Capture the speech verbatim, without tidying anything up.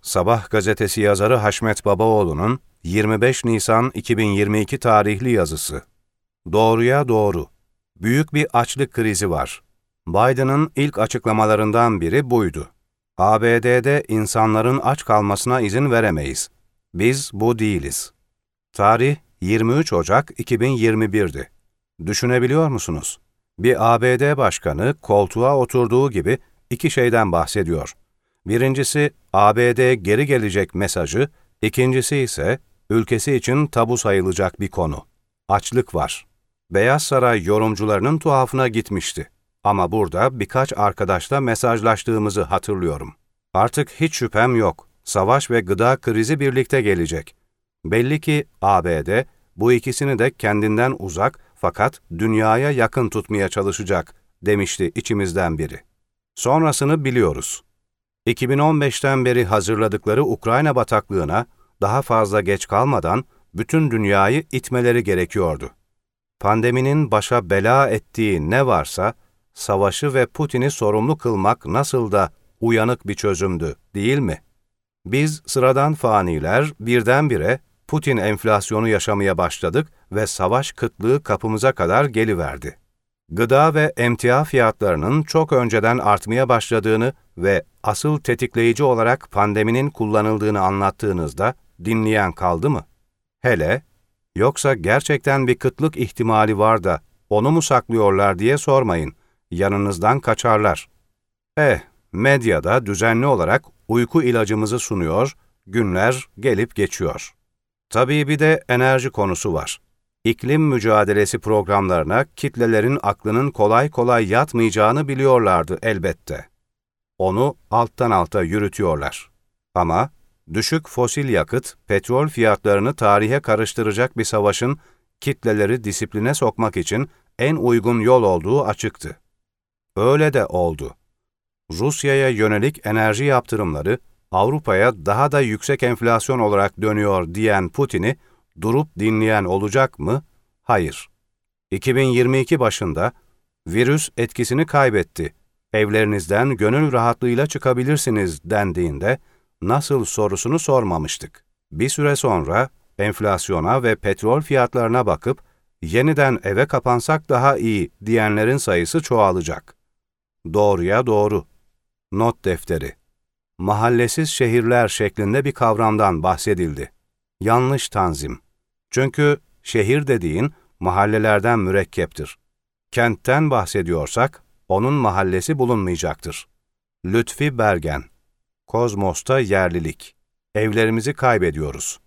Sabah gazetesi yazarı Haşmet Babaoğlu'nun yirmi beş Nisan iki bin yirmi iki tarihli yazısı. Doğruya doğru. Büyük bir açlık krizi var. Biden'ın ilk açıklamalarından biri buydu. A B D'de insanların aç kalmasına izin veremeyiz. Biz bu değiliz. Tarih yirmi üç Ocak iki bin yirmi bir'di. Düşünebiliyor musunuz? Bir A B D başkanı koltuğa oturduğu gibi iki şeyden bahsediyor. Birincisi A B D geri gelecek mesajı, ikincisi ise ülkesi için tabu sayılacak bir konu. Açlık var. Beyaz Saray yorumcularının tuhafına gitmişti. Ama burada birkaç arkadaşla mesajlaştığımızı hatırlıyorum. Artık hiç şüphem yok. Savaş ve gıda krizi birlikte gelecek. Belli ki A B D bu ikisini de kendinden uzak fakat dünyaya yakın tutmaya çalışacak demişti içimizden biri. Sonrasını biliyoruz. iki bin on beş'ten beri hazırladıkları Ukrayna bataklığına daha fazla geç kalmadan bütün dünyayı itmeleri gerekiyordu. Pandeminin başa bela ettiği ne varsa, savaşı ve Putin'i sorumlu kılmak nasıl da uyanık bir çözümdü, değil mi? Biz sıradan faniler birdenbire Putin enflasyonu yaşamaya başladık ve savaş kıtlığı kapımıza kadar geliverdi. Gıda ve emtia fiyatlarının çok önceden artmaya başladığını ve asıl tetikleyici olarak pandeminin kullanıldığını anlattığınızda dinleyen kaldı mı? Hele, yoksa gerçekten bir kıtlık ihtimali var da onu mu saklıyorlar diye sormayın, yanınızdan kaçarlar. Eh, medyada düzenli olarak uyku ilacımızı sunuyor, günler gelip geçiyor. Tabii bir de enerji konusu var. İklim mücadelesi programlarına kitlelerin aklının kolay kolay yatmayacağını biliyorlardı elbette. Onu alttan alta yürütüyorlar. Ama düşük fosil yakıt, petrol fiyatlarını tarihe karıştıracak bir savaşın kitleleri disipline sokmak için en uygun yol olduğu açıktı. Öyle de oldu. Rusya'ya yönelik enerji yaptırımları Avrupa'ya daha da yüksek enflasyon olarak dönüyor diyen Putin'i durup dinleyen olacak mı? Hayır. iki bin yirmi iki başında virüs etkisini kaybetti, evlerinizden gönül rahatlığıyla çıkabilirsiniz dendiğinde nasıl sorusunu sormamıştık. Bir süre sonra enflasyona ve petrol fiyatlarına bakıp yeniden eve kapansak daha iyi diyenlerin sayısı çoğalacak. Doğruya doğru. Not defteri. Mahallesiz şehirler şeklinde bir kavramdan bahsedildi. Yanlış tanzim. Çünkü şehir dediğin mahallelerden mürekkeptir. Kentten bahsediyorsak onun mahallesi bulunmayacaktır. Lütfi Bergen. Kozmos'ta yerlilik. Evlerimizi kaybediyoruz.